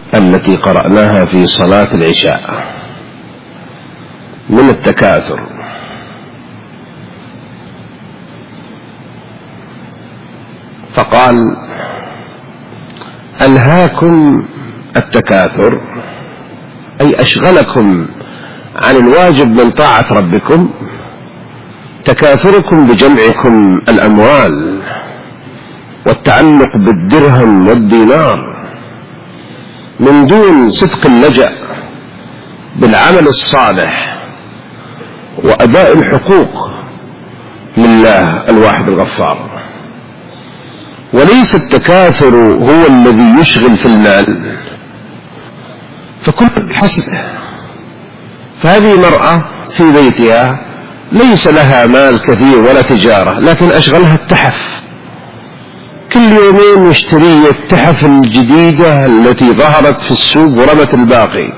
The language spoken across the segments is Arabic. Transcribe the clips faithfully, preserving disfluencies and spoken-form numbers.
التي قرأناها في صلاة العشاء من التكاثر. فقال: ألهاكم التكاثر، أي أشغلكم عن الواجب من طاعة ربكم، تكاثركم بجمعكم الأموال والتعلق بالدرهم والدينار من دون صدق اللجأ بالعمل الصالح وأداء الحقوق لله الواحد الغفار. وليس التكاثر هو الذي يشغل في المال، فكل بحسبه. فهذه مرأة في بيتها ليس لها مال كثير ولا تجارة، لكن أشغلها التحف، كل يومين مشترية التحف الجديدة التي ظهرت في السوق ورمت الباقي،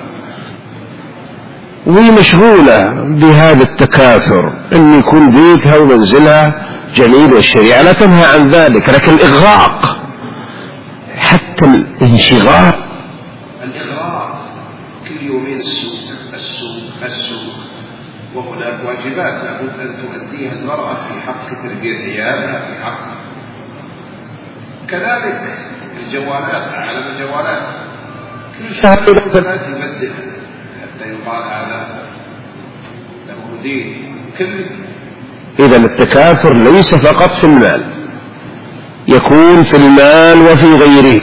وهي مشغولة بهذا التكاثر أن يكون بيتها ومنزلها جميل، والشريعة لا تنهى عن ذلك، لكن الإغراق، حتى الانشغال، الإغراق كل يومين السوق السوق السوق وهناك واجبات لابد أن تؤديها المرأة في حق تربية عيالها، في حق كذلك الجوالات، عالم الجوالات كل شهر يبدل حتى يقال هذا له دين. كل إذا التكاثر ليس فقط في المال، يكون في المال وفي غيره،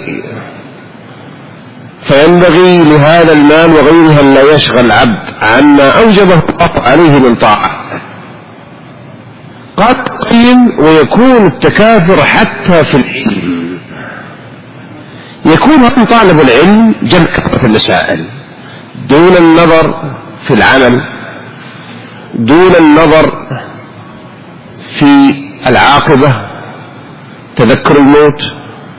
فينبغي لهذا المال وغيرها أن لا يشغل عبد عما أوجبه الله عليه من طاعة. قد قيل: ويكون التكاثر حتى في العلم، يكون هم طالب العلم جمع كثرة المسائل دون النظر في العمل، دون النظر في العاقبة، تذكر الموت،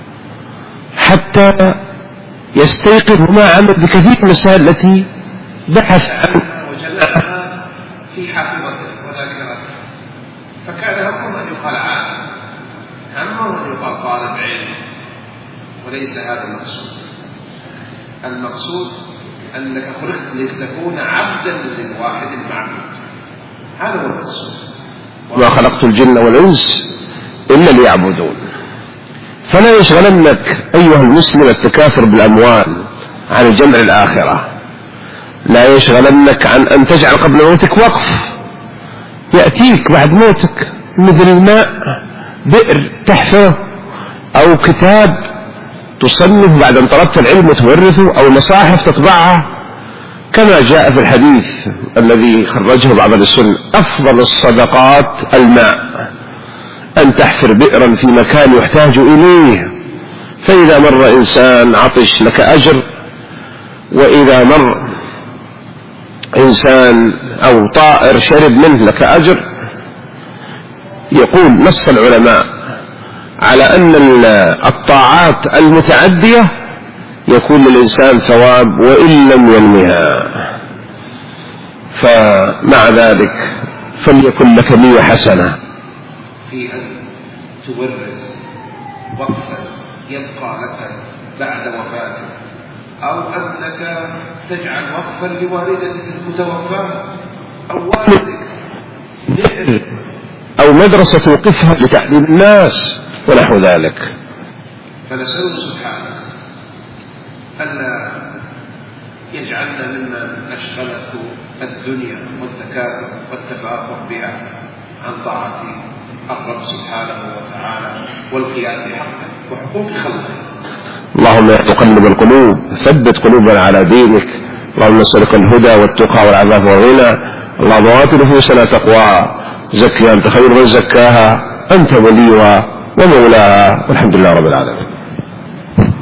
حتى يستيقظ ما عمل بكثير من المسائل التي بحث عنها وجمعها في حافظته وذاكرته. فكان همه أن يقال عالم، همه أن يقال طالب علم، وليس هذا المقصود. المقصود أنك خلقت لتكون عبدا للواحد المعبود، هذا هو المقصود. وما خلقت الجن والإنس إلا ليعبدون. فلا يشغلنك أيها المسلم التكاثر بالأموال عن جمع الآخرة، لا يشغلنك عن أن تجعل قبل موتك وقف يأتيك بعد موتك، مثل الماء، بئر تحفره، أو كتاب تصنف بعد أن طلبت العلم وتورثه، أو مصاحف تطبعها، كما جاء في الحديث الذي خرجه بعض السنة: أفضل الصدقات الماء، أن تحفر بئرا في مكان يحتاج إليه، فإذا مر إنسان عطش لك أجر، وإذا مر إنسان أو طائر شرب منه لك أجر. يقول نص العلماء على أن الطاعات المتعدية يكون للإنسان ثواب وإن لم ينمها، فمع ذلك فليكن لك نية حسنة في أن تورث وقفا يبقى لك بعد وفاتك، أو أنك تجعل وقفا لوالدتك المتوفاة أو والدك، أو مدرسة توقفها لتعليم الناس ونحو ذلك. فنسأله سبحانه ألا يجعلنا ممن أشغلته الدنيا والتكاثر والتفاخر بها عن طاعة الرب سبحانه وتعالى والقيام بحقه وحقوق خلقه. اللهم يا مقلب القلوب ثبت قلوبنا على دينك. اللهم نسألك الهدى والتقى والعفاف والغنى. اللهم آت نفوسنا تقواها، زكها أنت خير من زكاها، أنت وليها ومولاها، والحمد لله رب العالمين.